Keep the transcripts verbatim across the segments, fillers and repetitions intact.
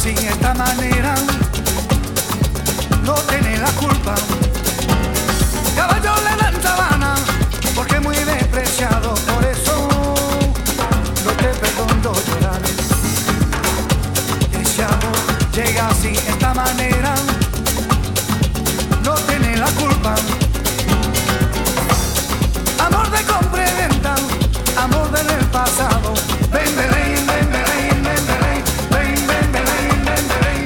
así, de esta manera, no tiene la culpa. Caballo le dan sabana, porque es muy despreciado, por eso no te perdono llorar. Ese amor llega así, de esta manera, no tiene la culpa. Amor de compra y venta, amor del pasado. Ven, ven, ven, ven, ven, ven, ven, ven, ven, ven, ven, ven, ven.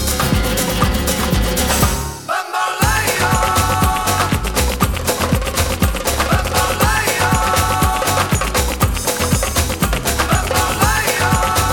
Bamboleo, bamboleo, bamboleo,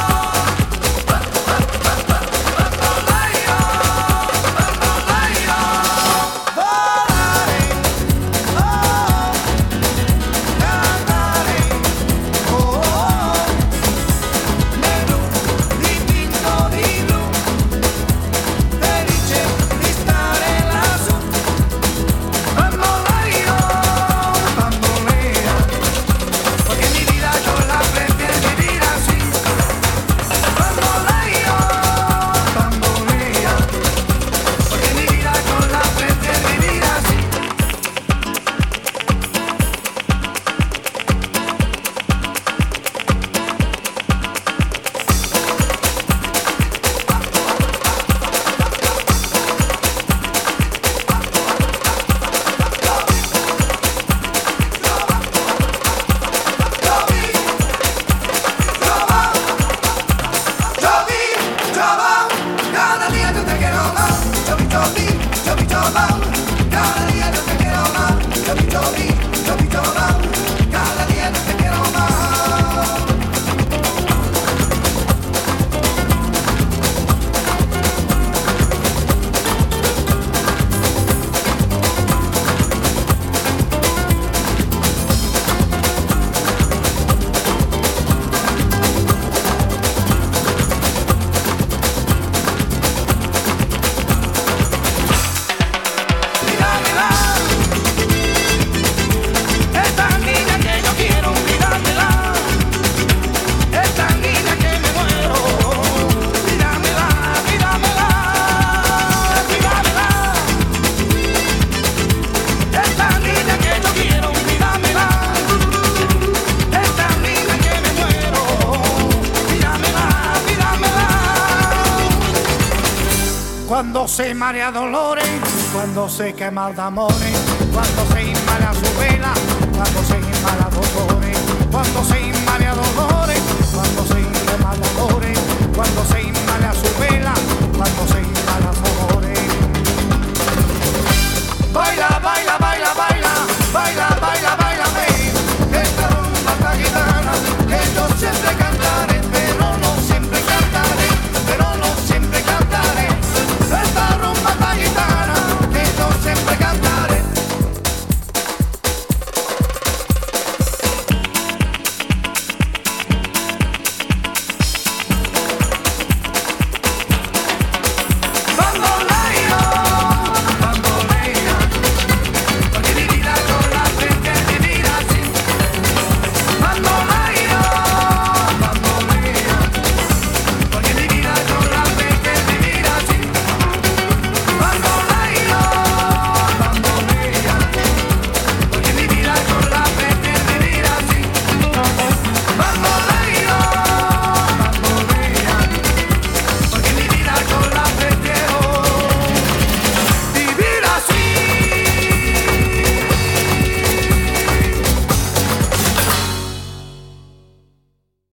cuando se marea dolores, cuando se quema de amores, cuando se inmala su vela, cuando se inmala dolores.